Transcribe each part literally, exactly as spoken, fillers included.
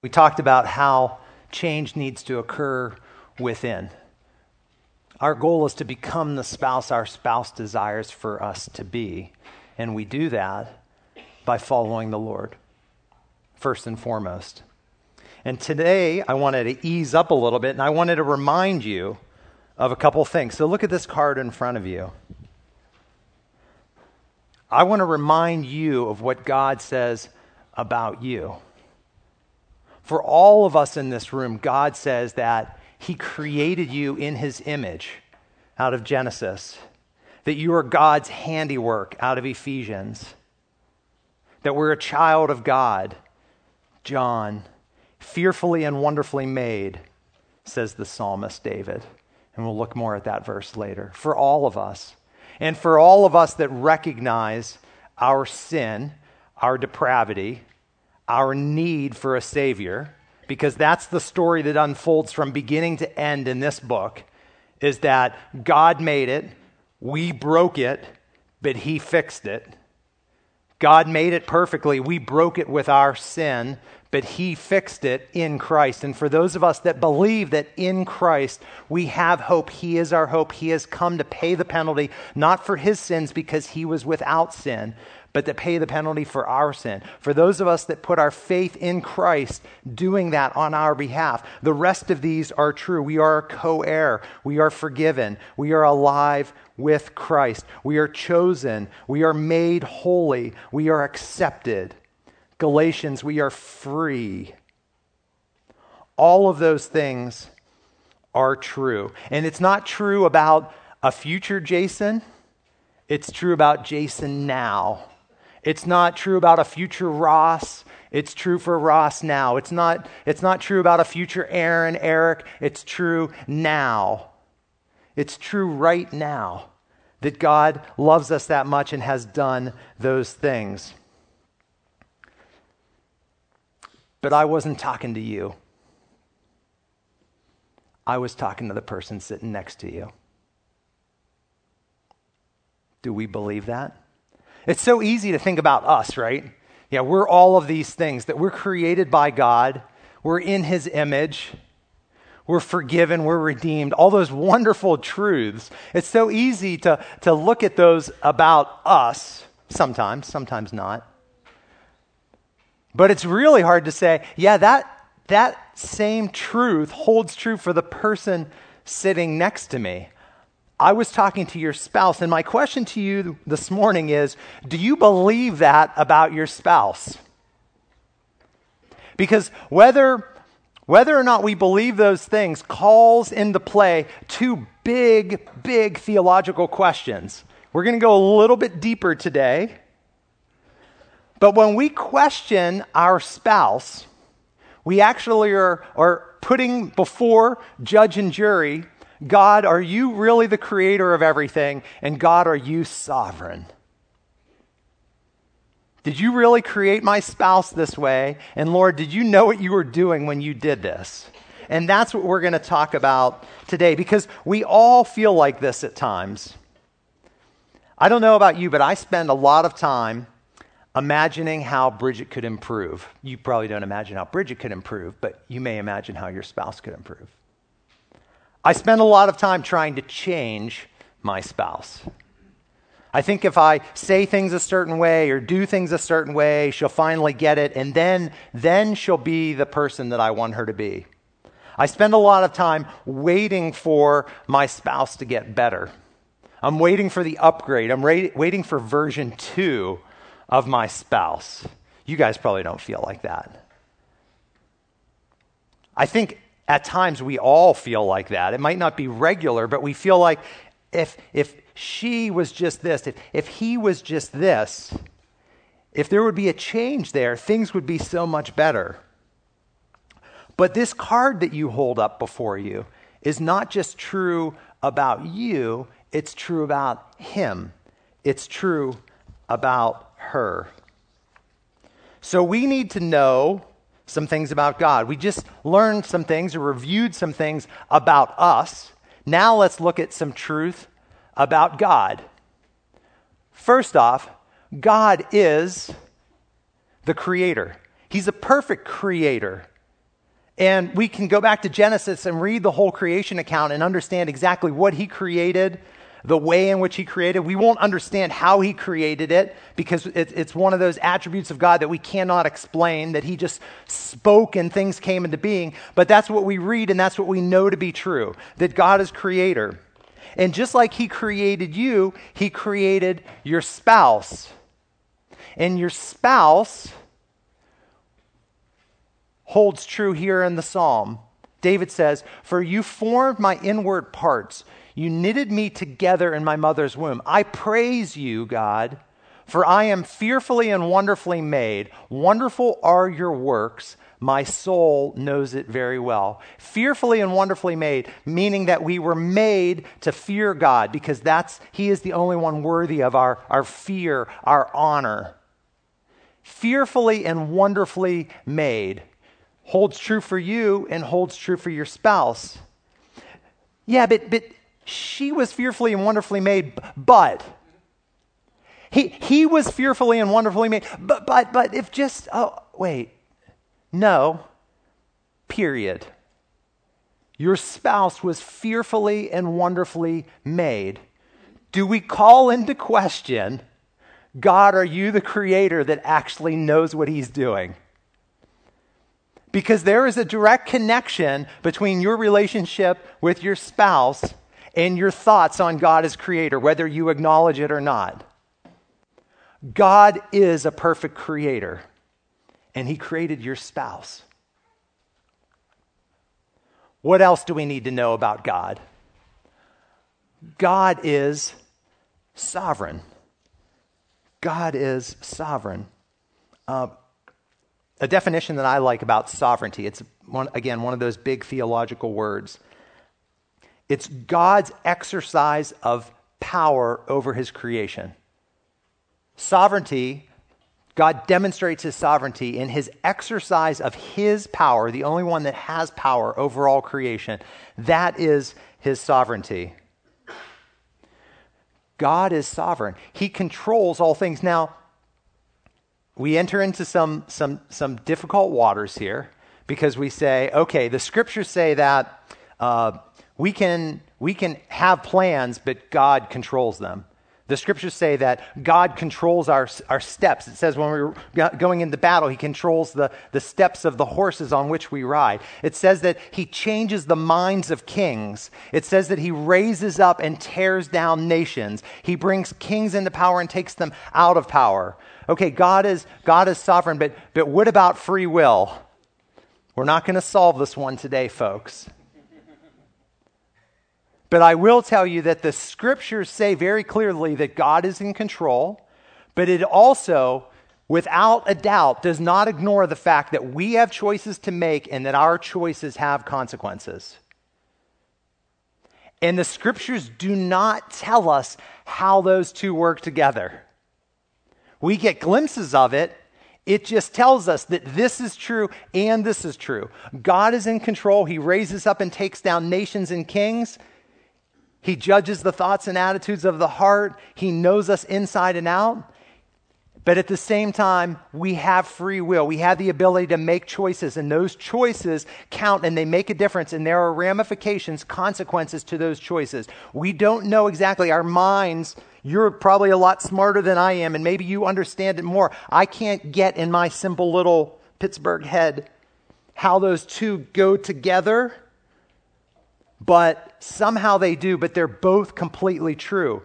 We talked about how change needs to occur within. Our goal is to become the spouse our spouse desires for us to be. And we do that by following the Lord, first and foremost. And today, I wanted to ease up a little bit, and I wanted to remind you of a couple things. So look at this card in front of you. I want to remind you of what God says about you. For all of us in this room, God says that He created you in His image out of Genesis, that you are God's handiwork out of Ephesians, that we're a child of God, John, fearfully and wonderfully made, says the psalmist David. And we'll look more at that verse later. For all of us, and for all of us that recognize our sin, our depravity, our need for a Savior, because that's the story that unfolds from beginning to end in this book, is that God made it, we broke it, but He fixed it. God made it perfectly, we broke it with our sin, but He fixed it in Christ. And for those of us that believe that in Christ we have hope, He is our hope. He has come to pay the penalty, not for His sins because He was without sin, but to pay the penalty for our sin. For those of us that put our faith in Christ, doing that on our behalf, the rest of these are true. We are co-heir. We are forgiven. We are alive with Christ. We are chosen. We are made holy. We are accepted. Galatians, we are free. All of those things are true. And it's not true about a future Jason. It's true about Jason now. It's not true about a future Ross. It's true for Ross now. It's not, it's not true about a future Aaron, Eric. It's true now. It's true right now that God loves us that much and has done those things. But I wasn't talking to you. I was talking to the person sitting next to you. Do we believe that? It's so easy to think about us, right? Yeah, we're all of these things, that we're created by God. We're in His image. We're forgiven. We're redeemed. All those wonderful truths. It's so easy to, to look at those about us, sometimes, sometimes not. But it's really hard to say, yeah, that, that same truth holds true for the person sitting next to me. I was talking to your spouse, and my question to you this morning is, do you believe that about your spouse? Because whether, whether or not we believe those things calls into play two big, big theological questions. We're going to go a little bit deeper today. But when we question our spouse, we actually are, are putting before judge and jury, God, are you really the creator of everything? And God, are you sovereign? Did you really create my spouse this way? And Lord, did you know what you were doing when you did this? And that's what we're going to talk about today, because we all feel like this at times. I don't know about you, but I spend a lot of time imagining how Bridget could improve. You probably don't imagine how Bridget could improve, but you may imagine how your spouse could improve. I spend a lot of time trying to change my spouse. I think if I say things a certain way or do things a certain way, she'll finally get it, and then, then she'll be the person that I want her to be. I spend a lot of time waiting for my spouse to get better. I'm waiting for the upgrade. I'm ra- waiting for version two of my spouse. You guys probably don't feel like that. I think at times we all feel like that. It might not be regular, but we feel like if if she was just this, if, if he was just this, if there would be a change there, things would be so much better. But this card that you hold up before you is not just true about you, it's true about him. It's true about her. So we need to know some things about God. We just learned some things or reviewed some things about us. Now let's look at some truth about God. First off, God is the creator. He's a perfect creator. And we can go back to Genesis and read the whole creation account and understand exactly what he created, the way in which he created. We won't understand how he created it because it, it's one of those attributes of God that we cannot explain, that he just spoke and things came into being. But that's what we read and that's what we know to be true, that God is creator. And just like he created you, he created your spouse. And your spouse holds true here in the psalm. David says, "For you formed my inward parts. You knitted me together in my mother's womb. I praise you, God, for I am fearfully and wonderfully made. Wonderful are your works. My soul knows it very well." Fearfully and wonderfully made, meaning that we were made to fear God because that's he is the only one worthy of our, our fear, our honor. Fearfully and wonderfully made holds true for you and holds true for your spouse. Yeah, but but she was fearfully and wonderfully made, but he he was fearfully and wonderfully made. But but but if just oh wait. No. Period. Your spouse was fearfully and wonderfully made. Do we call into question, God, are you the creator that actually knows what he's doing? Because there is a direct connection between your relationship with your spouse and your thoughts on God as creator, whether you acknowledge it or not. God is a perfect creator, and he created your spouse. What else do we need to know about God? God is sovereign. God is sovereign. Uh, A definition that I like about sovereignty, it's, one, again, one of those big theological words. It's God's exercise of power over his creation. Sovereignty, God demonstrates his sovereignty in his exercise of his power, the only one that has power over all creation. That is his sovereignty. God is sovereign. He controls all things. Now, we enter into some some some difficult waters here because we say, okay, the scriptures say that uh, we can we can have plans, but God controls them. The scriptures say that God controls our our steps. It says when we're going into battle, he controls the, the steps of the horses on which we ride. It says that he changes the minds of kings. It says that he raises up and tears down nations. He brings kings into power and takes them out of power. Okay, God is God is sovereign, but but what about free will? We're not going to solve this one today, folks. But I will tell you that the scriptures say very clearly that God is in control, but it also, without a doubt, does not ignore the fact that we have choices to make and that our choices have consequences. And the scriptures do not tell us how those two work together. We get glimpses of it. It just tells us that this is true and this is true. God is in control. He raises up and takes down nations and kings. He judges the thoughts and attitudes of the heart. He knows us inside and out. But at the same time, we have free will. We have the ability to make choices, and those choices count and they make a difference, and there are ramifications, consequences to those choices. We don't know exactly. Our minds, you're probably a lot smarter than I am, and maybe you understand it more. I can't get in my simple little Pittsburgh head how those two go together, but somehow they do, but they're both completely true.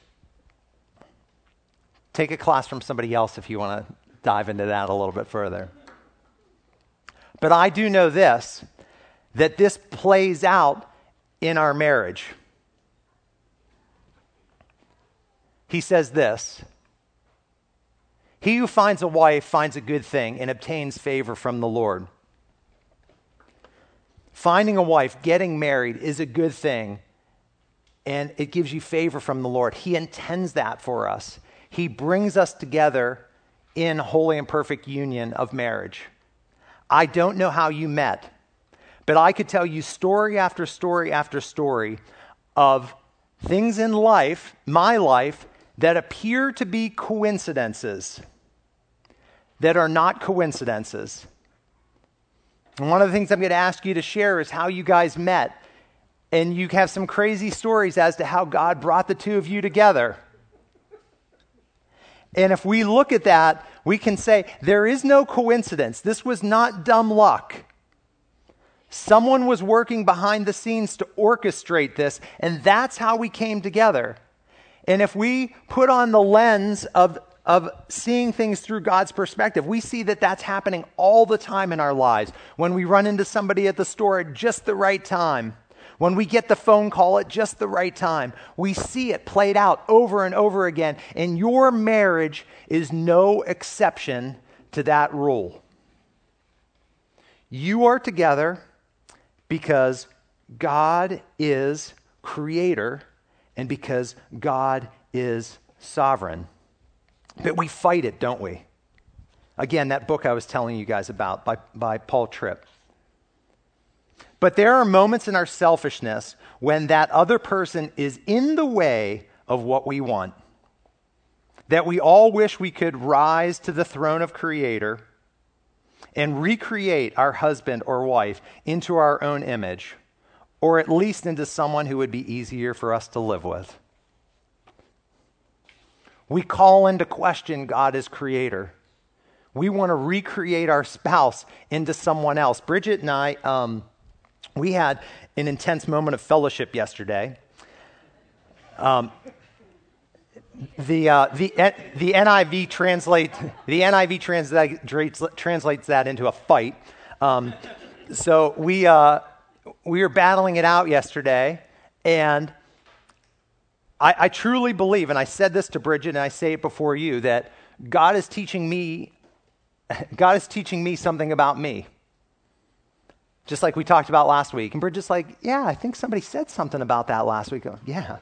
Take a class from somebody else if you want to dive into that a little bit further. But I do know this, that this plays out in our marriage. He says this, "He who finds a wife finds a good thing and obtains favor from the Lord." Finding a wife, getting married is a good thing, and it gives you favor from the Lord. He intends that for us. He brings us together in holy and perfect union of marriage. I don't know how you met, but I could tell you story after story after story of things in life, my life, that appear to be coincidences, that are not coincidences. And one of the things I'm going to ask you to share is how you guys met. And you have some crazy stories as to how God brought the two of you together. And if we look at that, we can say there is no coincidence. This was not dumb luck. Someone was working behind the scenes to orchestrate this, and that's how we came together. And if we put on the lens of, of seeing things through God's perspective, we see that that's happening all the time in our lives. When we run into somebody at the store at just the right time, when we get the phone call at just the right time, we see it played out over and over again. And your marriage is no exception to that rule. You are together because God is creator and because God is sovereign. But we fight it, don't we? Again, that book I was telling you guys about by, by Paul Tripp. But there are moments in our selfishness when that other person is in the way of what we want. That we all wish we could rise to the throne of Creator and recreate our husband or wife into our own image, or at least into someone who would be easier for us to live with. We call into question God as Creator. We want to recreate our spouse into someone else. Bridget and I... Um, We had an intense moment of fellowship yesterday. Um, the uh, the the N I V translate the N I V translates translates that into a fight. Um, so we uh, we were battling it out yesterday, and I, I truly believe, and I said this to Bridget, and I say it before you, that God is teaching me. God is teaching me something about me. Just like we talked about last week. And Bridget's like, yeah, I think somebody said something about that last week. Oh, yeah.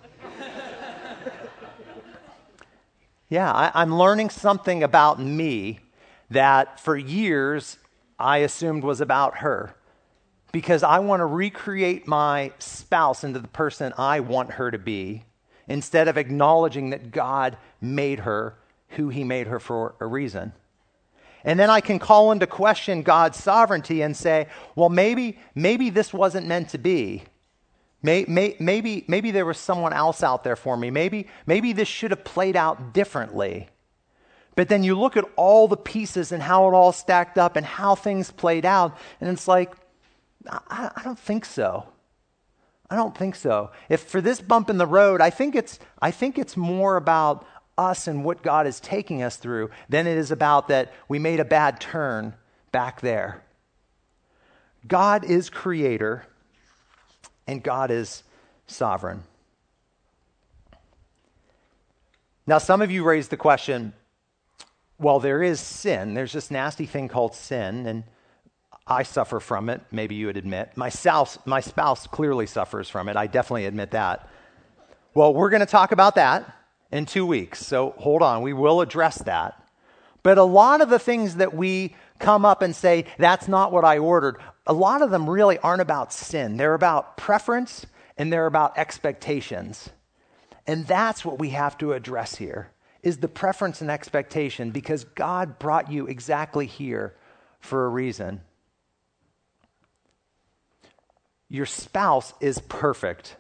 yeah, I, I'm learning something about me that for years I assumed was about her. Because I want to recreate my spouse into the person I want her to be, instead of acknowledging that God made her who he made her for a reason. And then I can call into question God's sovereignty and say, well, maybe maybe this wasn't meant to be. May, may, maybe maybe there was someone else out there for me. Maybe maybe this should have played out differently. But then you look at all the pieces and how it all stacked up and how things played out, and it's like, I, I don't think so. I don't think so. If for this bump in the road, I think it's I think it's more about us and what God is taking us through than it is about that we made a bad turn back there. God is creator and God is sovereign. Now, some of you raised the question, well, there is sin. There's this nasty thing called sin, and I suffer from it, maybe you would admit. My spouse, my spouse clearly suffers from it. I definitely admit that. Well, we're going to talk about that in two weeks. So hold on, we will address that. But a lot of the things that we come up and say, that's not what I ordered, a lot of them really aren't about sin. They're about preference and they're about expectations. And that's what we have to address here, is the preference and expectation, because God brought you exactly here for a reason. Your spouse is perfect.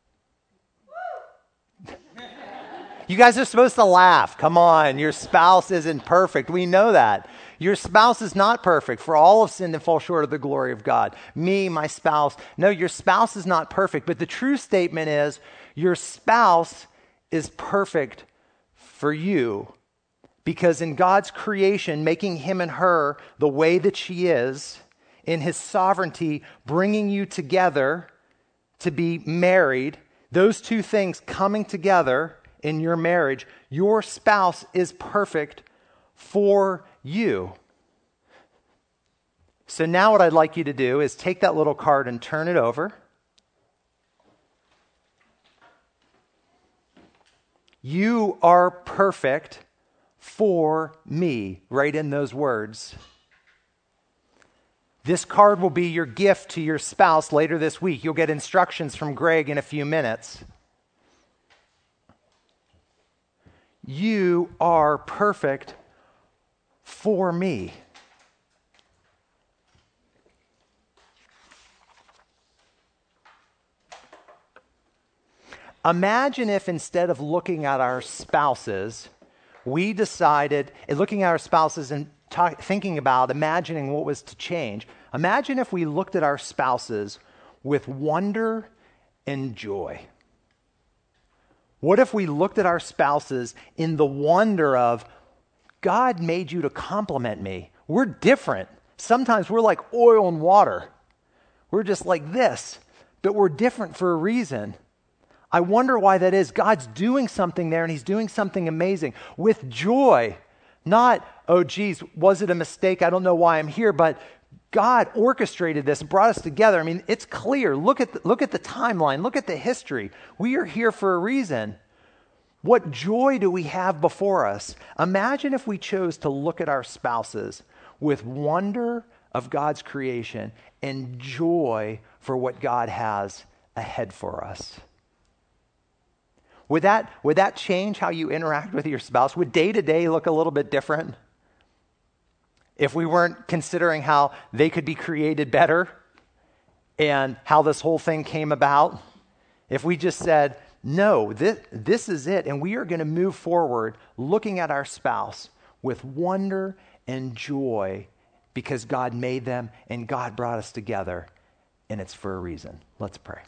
You guys are supposed to laugh. Come on. Your spouse isn't perfect. We know that. Your spouse is not perfect. For all have sinned and fall short of the glory of God. Me, my spouse. No, your spouse is not perfect. But the true statement is your spouse is perfect for you. Because in God's creation, making him and her the way that she is, in his sovereignty, bringing you together to be married, those two things coming together in your marriage, your spouse is perfect for you. So now what I'd like you to do is take that little card and turn it over. You are perfect for me. Write in those words. This card will be your gift to your spouse later this week. You'll get instructions from Greg in a few minutes. You are perfect for me. Imagine if instead of looking at our spouses, we decided, looking at our spouses and talk, thinking about, imagining what was to change. Imagine if we looked at our spouses with wonder and joy. What if we looked at our spouses in the wonder of, God made you to complement me. We're different. Sometimes we're like oil and water. We're just like this, but we're different for a reason. I wonder why that is. God's doing something there, and he's doing something amazing with joy. Not, oh, geez, was it a mistake? I don't know why I'm here, but God orchestrated this and brought us together. I mean, it's clear. Look at the, look at the timeline. Look at the history. We are here for a reason. What joy do we have before us? Imagine if we chose to look at our spouses with wonder of God's creation and joy for what God has ahead for us. Would that, would that change how you interact with your spouse? Would day to day look a little bit different? If we weren't considering how they could be created better and how this whole thing came about, if we just said, no, this, this is it, and we are going to move forward looking at our spouse with wonder and joy because God made them and God brought us together, and it's for a reason. Let's pray.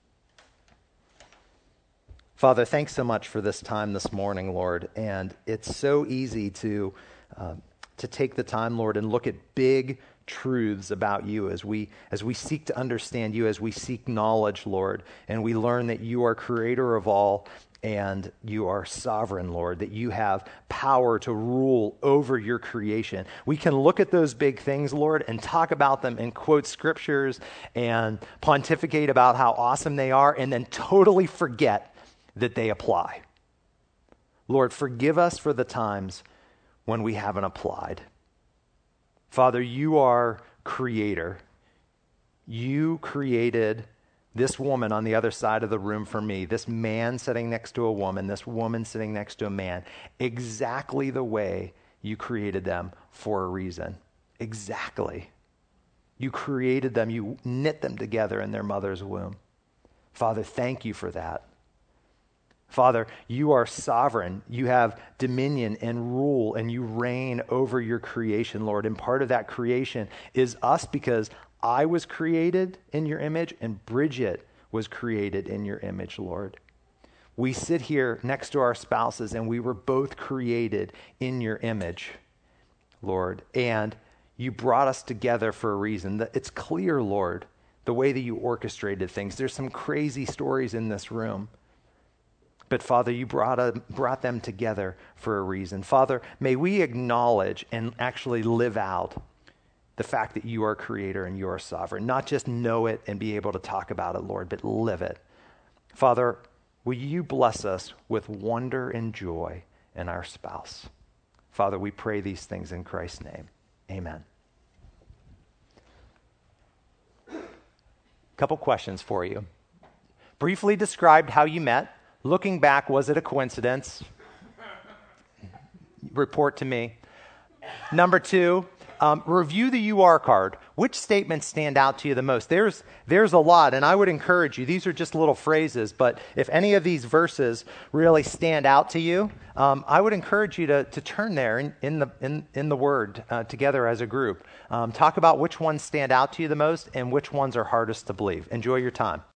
Father, thanks so much for this time this morning, Lord, and it's so easy to... Uh, to take the time, Lord, and look at big truths about you as we as we seek to understand you, as we seek knowledge, Lord, and we learn that you are creator of all and you are sovereign, Lord, that you have power to rule over your creation. We can look at those big things, Lord, and talk about them and quote scriptures and pontificate about how awesome they are and then totally forget that they apply. Lord, forgive us for the times when we haven't applied. Father, you are creator. You created this woman on the other side of the room for me, this man sitting next to a woman, this woman sitting next to a man, exactly the way you created them for a reason. Exactly. You created them, you knit them together in their mother's womb. Father, thank you for that. Father, you are sovereign. You have dominion and rule, and you reign over your creation, Lord. And part of that creation is us, because I was created in your image and Bridget was created in your image, Lord. We sit here next to our spouses and we were both created in your image, Lord. And you brought us together for a reason. It's clear, Lord, the way that you orchestrated things. There's some crazy stories in this room. But Father, you brought, a, brought them together for a reason. Father, may we acknowledge and actually live out the fact that you are creator and you are sovereign. Not just know it and be able to talk about it, Lord, but live it. Father, will you bless us with wonder and joy in our spouse? Father, we pray these things in Christ's name. Amen. Couple questions for you. Briefly described how you met. Looking back, was it a coincidence? Report to me. Number two, um, review the U R card. Which statements stand out to you the most? There's there's a lot, and I would encourage you. These are just little phrases, but if any of these verses really stand out to you, um, I would encourage you to to turn there in, in the in in the Word uh, together as a group. Um, talk about which ones stand out to you the most and which ones are hardest to believe. Enjoy your time.